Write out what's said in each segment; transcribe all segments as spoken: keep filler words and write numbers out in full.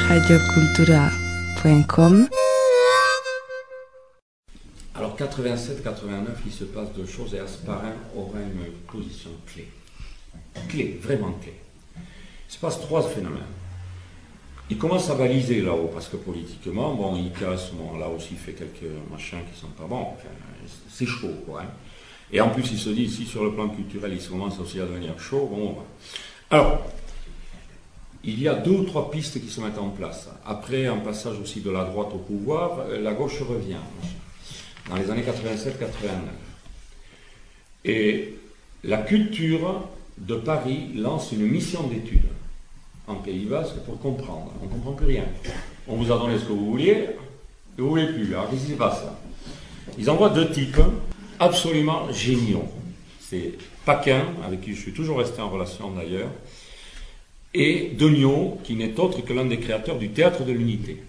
radiocultura point com. Alors quatre-vingt-sept quatre-vingt-neuf, il se passe deux choses et Hasparin aura une position clé. Clé, vraiment clé. Il se passe trois phénomènes. Il commence à baliser là-haut, parce que politiquement, bon, il casse, bon, là aussi il fait quelques machins qui sont pas bons, enfin, c'est chaud, quoi. Hein. Et en plus, il se dit, si sur le plan culturel, il se commence aussi à devenir chaud, bon. Alors, il y a deux ou trois pistes qui se mettent en place. Après un passage aussi de la droite au pouvoir, la gauche revient, dans les années quatre-vingt-sept quatre-vingt-neuf. Et la culture de Paris lance une mission d'études en Pays Basque pour comprendre. On ne comprend plus rien. On vous a donné ce que vous vouliez, et vous ne voulez plus. Alors qu'est-ce qui se passe? Ils envoient deux types absolument géniaux. C'est Paquin, avec qui je suis toujours resté en relation d'ailleurs, et Degnaud, qui n'est autre que l'un des créateurs du Théâtre de l'Unité.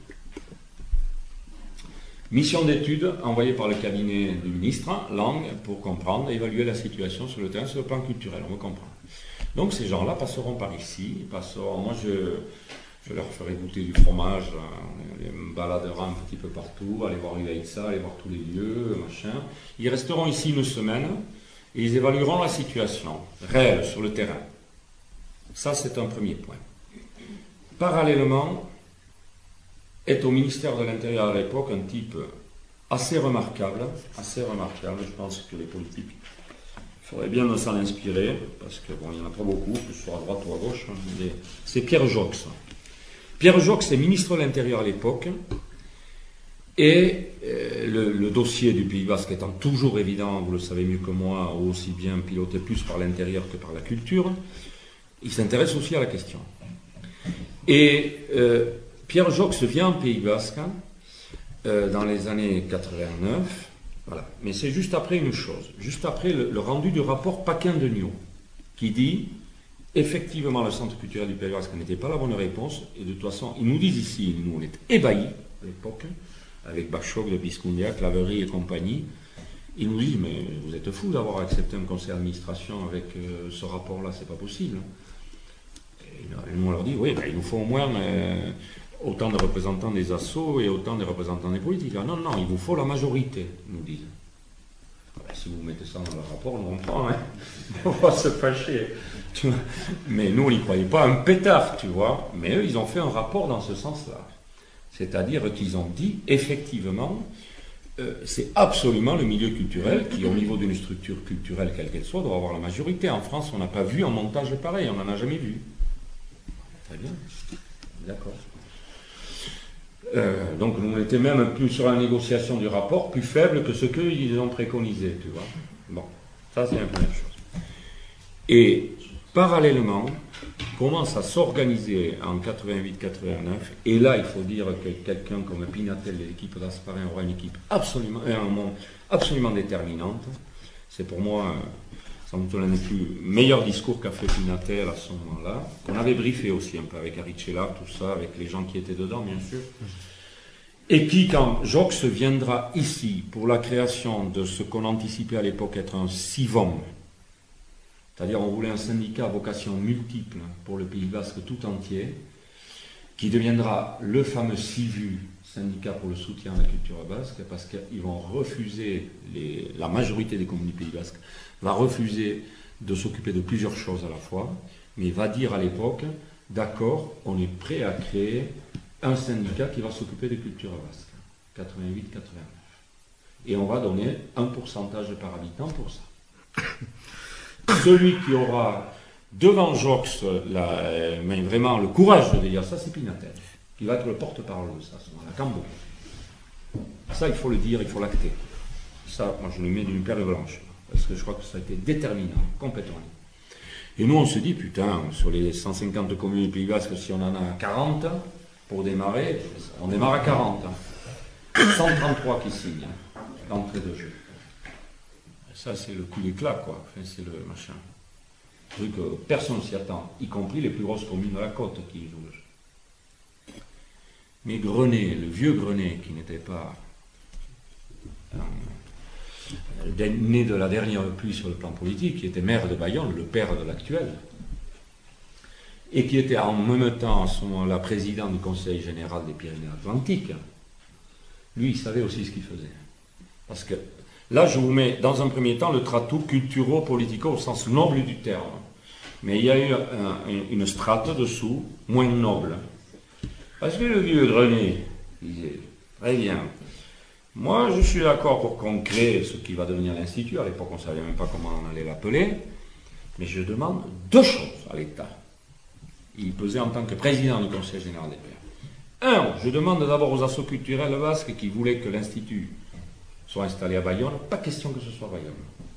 Mission d'études envoyée par le cabinet du ministre, Lang, pour comprendre et évaluer la situation sur le terrain, sur le plan culturel, on veut comprendre. Donc ces gens-là passeront par ici, passeront, moi je, je leur ferai goûter du fromage, on les baladera un petit peu partout, aller voir Uaïtsa, aller voir tous les lieux, machin. Ils resteront ici une semaine et ils évalueront la situation réelle sur le terrain. Ça c'est un premier point. Parallèlement, est au ministère de l'Intérieur à l'époque un type assez remarquable, assez remarquable, je pense que les politiques, il faudrait bien de s'en inspirer, parce que bon, il n'y en a pas beaucoup, que ce soit à droite ou à gauche, hein, c'est Pierre Joxe. Pierre Joxe est ministre de l'Intérieur à l'époque, et euh, le, le dossier du Pays Basque étant toujours évident, vous le savez mieux que moi, aussi bien piloté plus par l'intérieur que par la culture, il s'intéresse aussi à la question. Et euh, Pierre Joxe vient en Pays Basque euh, dans les années quatre-vingt-neuf, voilà. Mais c'est juste après une chose, juste après le, le rendu du rapport Paquin-Degnaud, qui dit effectivement le centre culturel du Pays Basque n'était pas la bonne réponse, et de toute façon, ils nous disent ici, nous on est ébahis à l'époque, avec Bachog, de Biscundia, Claverie et compagnie, ils nous disent mais vous êtes fous d'avoir accepté un conseil d'administration avec euh, ce rapport-là, c'est pas possible. Et nous on leur dit oui, ben, il nous faut au moins euh, autant de représentants des assos et autant de représentants des politiques. Ah, non, non, il vous faut la majorité, nous disent. Ben, si vous mettez ça dans le rapport, on comprend, hein. On va se fâcher. Mais nous, on n'y croyait pas un pétard, tu vois. Mais eux, ils ont fait un rapport dans ce sens-là. C'est-à-dire qu'ils ont dit, effectivement, euh, c'est absolument le milieu culturel qui, au niveau d'une structure culturelle, quelle qu'elle soit, doit avoir la majorité. En France, on n'a pas vu un montage pareil, on n'en a jamais vu. Très bien. D'accord. Euh, donc nous on était même plus sur la négociation du rapport, plus faible que ce qu'ils ont préconisé, tu vois. Bon, ça c'est la première chose. Et parallèlement, commence à s'organiser en quatre-vingt-huit quatre-vingt-neuf, et là il faut dire que quelqu'un comme Pinatel et l'équipe d'Hasparin aura une équipe absolument, un monde absolument déterminante. C'est pour moi sans doute l'un des plus meilleurs discours qu'a fait Pinatel à ce moment-là, qu'on avait briefé aussi un peu avec Aricella, tout ça, avec les gens qui étaient dedans, bien sûr. Et qui, quand Joxe viendra ici pour la création de ce qu'on anticipait à l'époque être un SIVOM, c'est-à-dire on voulait un syndicat à vocation multiple pour le Pays Basque tout entier, qui deviendra le fameux SIVU, syndicat pour le soutien à la culture basque, parce qu'ils vont refuser, les, la majorité des communes du Pays Basque va refuser de s'occuper de plusieurs choses à la fois, mais va dire à l'époque, d'accord, on est prêt à créer un syndicat qui va s'occuper des cultures basques, quatre-vingt-huit quatre-vingt-neuf. Et on va donner un pourcentage par habitant pour ça. Celui qui aura devant Joxe la, mais vraiment le courage de dire ça, c'est Pinatel, qui va être le porte-parole de ça, à Cambo. Ça, il faut le dire, il faut l'acter. Ça, moi, je le mets d'une perle blanche, parce que je crois que ça a été déterminant, complètement. Et nous, on se dit, putain, sur les cent cinquante communes du Pays Basque, si on en a quarante, pour démarrer, on démarre à quarante. cent trente-trois qui signent, d'entrée de jeu. Ça, c'est le coup d'éclat, quoi. Enfin, c'est le machin. Un truc que personne ne s'y attend, y compris les plus grosses communes de la côte qui jouent le jeu. Mais Grenet, le vieux Grenet, qui n'était pas euh, né de la dernière pluie sur le plan politique, qui était maire de Bayonne, le père de l'actuel, et qui était en même temps à ce moment-là président du Conseil général des Pyrénées-Atlantiques, lui, il savait aussi ce qu'il faisait. Parce que là, je vous mets dans un premier temps le tratou culturo-politico au sens noble du terme. Mais il y a eu un, une strate dessous, moins noble. Parce que le vieux Grenet disait, très bien, moi je suis d'accord pour qu'on crée ce qui va devenir l'Institut, à l'époque on ne savait même pas comment on allait l'appeler, mais je demande deux choses à l'État. Il pesait en tant que président du Conseil général des P A. Un, je demande d'abord aux assos culturels basques qui voulaient que l'Institut soit installé à Bayonne, pas question que ce soit Bayonne.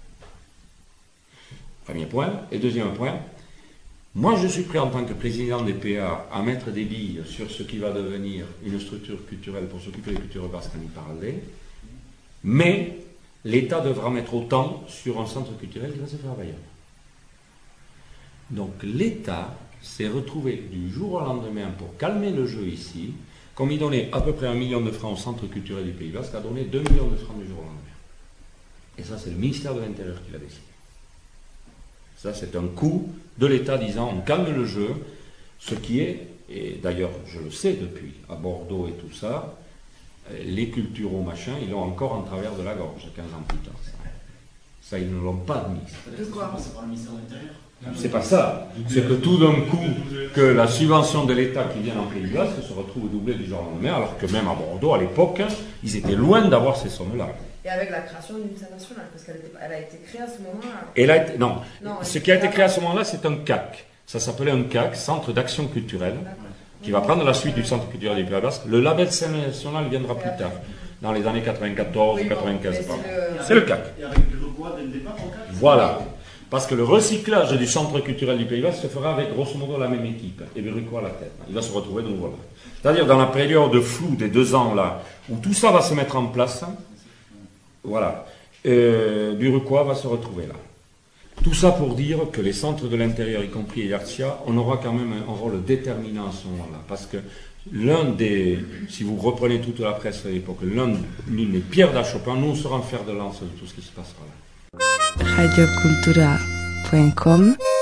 Premier point. Et deuxième point, moi je suis prêt en tant que président des P A à mettre des billes sur ce qui va devenir une structure culturelle pour s'occuper des cultures basques en y parler, mais l'État devra mettre autant sur un centre culturel qui va se faire à Bayonne. Donc l'État s'est retrouvé du jour au lendemain pour calmer le jeu ici, comme il donnait à peu près un million de francs au centre culturel du Pays Basque, a donné deux millions de francs du jour au lendemain. Et ça c'est le ministère de l'Intérieur qui l'a décidé. Ça, c'est un coup de l'État disant on calme le jeu, ce qui est, et d'ailleurs je le sais depuis, à Bordeaux et tout ça, les culturaux machin, ils l'ont encore en travers de la gorge, quinze ans plus tard. Ça, ça ils ne l'ont pas admis. De quoi? C'est par le ministère de l'Intérieur. C'est pas ça, c'est que tout d'un coup, que la subvention de l'État qui vient en Pays Basque se retrouve doublée du jour au lendemain, alors que même à Bordeaux, à l'époque, ils étaient loin d'avoir ces sommes-là. Et avec la création du musée national, parce qu'elle elle a été créée à ce moment-là. Elle a été, non, non ce qui a été créé à ce moment-là, c'est un C A C. Ça s'appelait un C A C, Centre d'action culturelle, qui va prendre la suite du Centre culturel du Pays Basque. Le label scène nationale viendra plus tard, dans les années quatre-vingt-quatorze ou quatre-vingt-quinze. C'est le C A C. Et avec du recours dès le départ, en cas. Voilà. Parce que le recyclage du Centre culturel du Pays Basque se fera avec grosso modo la même équipe, et Biruco à la tête. Il va se retrouver de nouveau là. C'est-à-dire dans la période de flou des deux ans là, où tout ça va se mettre en place, voilà, euh, Biruco va se retrouver là. Tout ça pour dire que les centres de l'intérieur, y compris Iartia, on aura quand même un rôle déterminant à ce moment-là. Parce que l'un des, si vous reprenez toute la presse à l'époque, l'un, l'une des pierres d'achoppement, nous serons fer de lance de tout ce qui se passera là. radio cultura punto com